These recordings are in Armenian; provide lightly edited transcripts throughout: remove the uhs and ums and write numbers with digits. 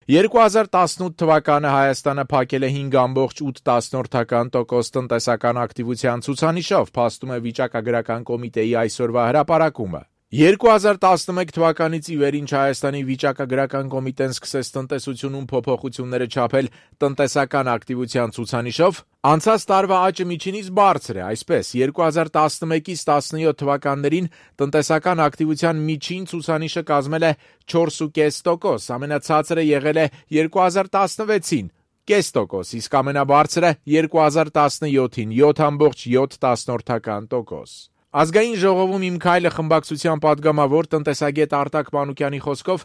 2018 թվականը Հայաստանը փակել է 5.8% տնտեսական ակտիվության ցուցանիշով, փաստում է վիճակագրական կոմիտեի այսօրվա հրապարակումը։ 2011 թվականից ի վեր, ինչ Հայաստանի վիճակագրական կոմիտեն սկսեց տնտեսությունում փոփոխությունները չափել տնտեսական ակտիվության ցուցանիշով, անցած տարվա աճը միջինից բարձր է, այսպես 2011-ից 17 թվականներին տնտեսական ակտիվության միջին ցուցանիշը կազմել է 4.5%, ամենացածրը եղել է 2016-ին 0.5%, իսկ ամենաբարձրը 2017-ին 7.7%։ Ազգային ժողովում «Իմ քայլը» խմբակցության պատգամավոր տնտեսագետ Արտակ Մանուկյանի խոսքով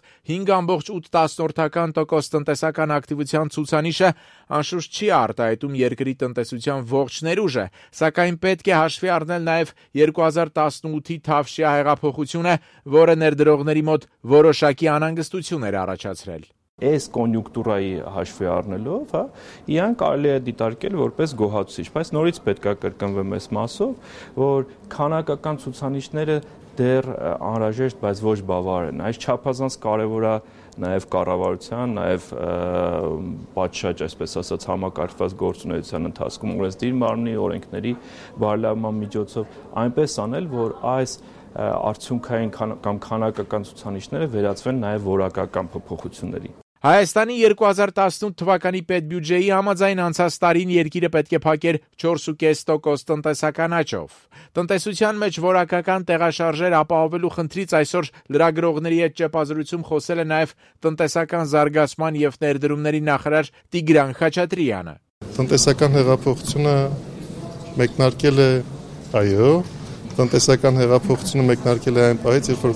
5.8% տնտեսական ակտիվության ցուցանիշը անշուշտ չի արտահայտում երկրի տնտեսության ողջ ներուժը, սակայն պետք է հաշվի առնել նաև 2018-ի Թավշյա հեղափոխությունը, որը ներդրողների մոտ որոշակի անհանգստություն էր առաջացրել։ Այս կոնյունկտուրայի հաշվի առնելով, իրան կարելի է դիտարկել որպես գոհացուցիչ, բայց նորից պետք է կրկնվեմ այս մասով, որ քանակական ցուցանիշները դեռ անհրաժեշտ, բայց ոչ բավարար են։ Այս չափազանց կարևոր է նաև կառավարության, նաև պատշաճ, այսպես ասած, համակարգված գործունեության ընթացքում օրենսդիր մարմնի օրենքների բարելավման միջոցով այնպես անել, որ այս արդյունքային կամ քանակական ցուցանիշները վերածվեն նաև որակական փոփոխությունների։ Հայաստանի 2018 թվականի պետբյուջեի համաձայն անցած տարին երկիրը պետք է փակեր 4.5% տնտեսական աճով։ Տնտեսության մեջ որակական տեղաշարժեր ապահովելու խնդրից այսօր լրագրողների հետ ճեպազրույցում խոսել է նաև տնտեսական զարգացման և ներդրումների նախարար Տիգրան Խաչատրյանը։ Տնտեսական հեղափոխությունը մեկնարկել է, այո, տնտեսական հեղափոխությունը մեկնարկել է այն պահից, երբ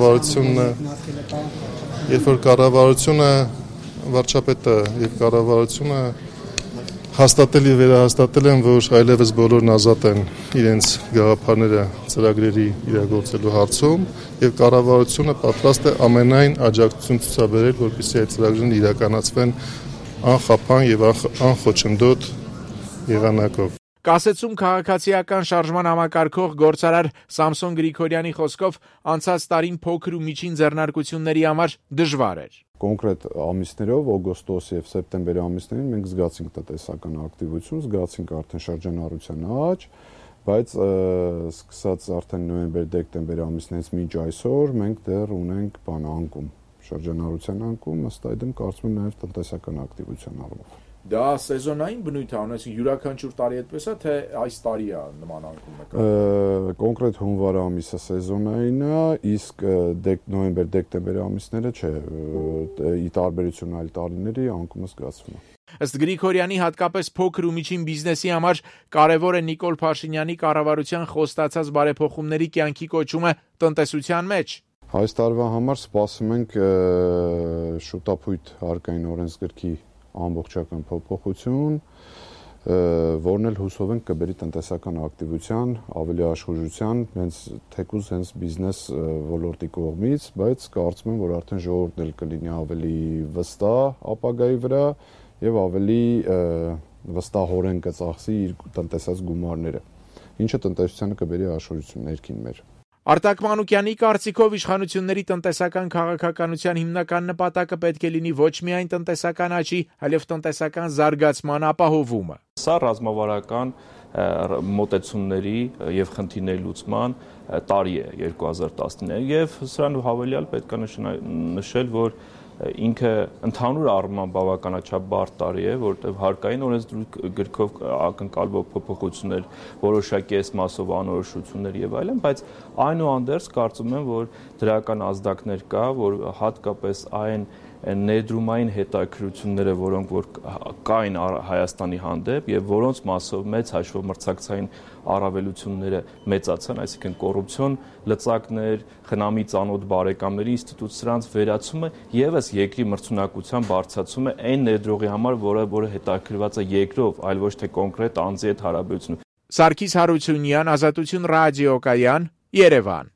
որ կառավարությունը վարչապետը եւ կառավարությունը հաստատել եւ վերահաստատել են, որ այլևս բոլորն ազատ են իրենց գաղափարները ծրագրերի իրագործելու հարցում եւ կառավարությունը պատրաստ է ամենայն աջակցություն ցուցաբերել, որպեսզի այդ ծրագրերն իրականացվեն անխափան եւ անխոչնդոտ եղանակով։ Կասեցում քաղաքացիական շարժման համակարգող գործարար Սամսոն Գրիգորյանի խոսքով անցած տարին փոքր ու միջին ձեռնարկությունների համար դժվար էր։ Կոնկրետ ամիսներով, օգոստոս եւ սեպտեմբերի ամիսներին մենք զգացինք տնտեսական ակտիվություն, զգացինք արդեն շրջանառության աճ, բայց սկսած արդեն նոյեմբեր-դեկտեմբեր ամիսներից մինչ այսօր մենք դեռ ունենք անկում, շրջանառության անկում, ըստ այդմ կարծում եմ նաեւ տնտեսական ակտիվության առումով։ Դա սեզոնային բնույթ է, այսինքն յուրաքանչյուր տարի այդպես է, թե այս տարի է նման անկում եկա։ Կոնկրետ հունվար ամիսը սեզոնային է, իսկ նոյեմբեր-դեկտեմբեր ամիսները չէ, ի տարբերություն այլ տարիների անկումը զգացվում է։ Ըստ Գրիգորյանի հատկապես փոքր ու միջին բիզնեսի համար կարևոր է Նիկոլ Փաշինյանի կառավարության խոստացած բարեփոխումների կյանքի կոչումը տնտեսության մեջ։ Այս տարվա համար սպասում ենք շուտապույտ հարկային օրենսգրքի ամբողջական փոփոխություն, որն էլ հուսով ենք կբերի տնտեսական ակտիվության, ավելի աշխուժության, թեկուզ հենց բիզնես ոլորտի կողմից, բայց կարծում եմ, որ արդեն ժողովուրդն էլ կլինի ավելի վստահ ապագայի վրա եւ ավելի վստահորեն կծախսի իր տնտեսած գումարները, ինչը տնտեսությանը կբերի աշխուժություն ներքին մեր։ Արտակ Մանուկյանի կարծիքով իշխանությունների տնտեսական քաղաքականության հիմնական նպատակը պետք է լինի ոչ միայն տնտեսական աճի, այլև տնտեսական զարգացման ապահովումը։ Սա ռազմավարական մոտեցումների եւ խնդիրների լուծման տարի է 2019 եւ սրան հավելյալ պետք է նշել, որ ինքը ընդհանուր առմամբ բավականաչափ բարդ տարի է, որտեղ հարկային օրենսգրքով ակնկալվող փոփոխություններ, որոշակի այս մասով անորոշություններ եւ այլն, բայց այնուհանդերձ կարծում եմ, որ դրական ազդակներ կա, որ հատկապես այն ներդրումային հետաքրքրությունները, որոնք որ կային Հայաստանի հանդեպ եւ որոնց մասով մեծ հաշվով մրցակցային առավելությունները մեծացան, այսինքն կոռուպցիոն լծակներ, խնամի ծանոթ բարեկամների ինստիտուտ, սրանց վերացումը եւս երկրի մրցունակության բարձրացում է այն ներդրողի համար, որը հետաքրքրված է երկրով, այլ ոչ թե կոնկրետ անձի հետ հարաբերությունում։ Սարգիս Հարությունյան, Ազատություն ռադիոկայան, Երևան։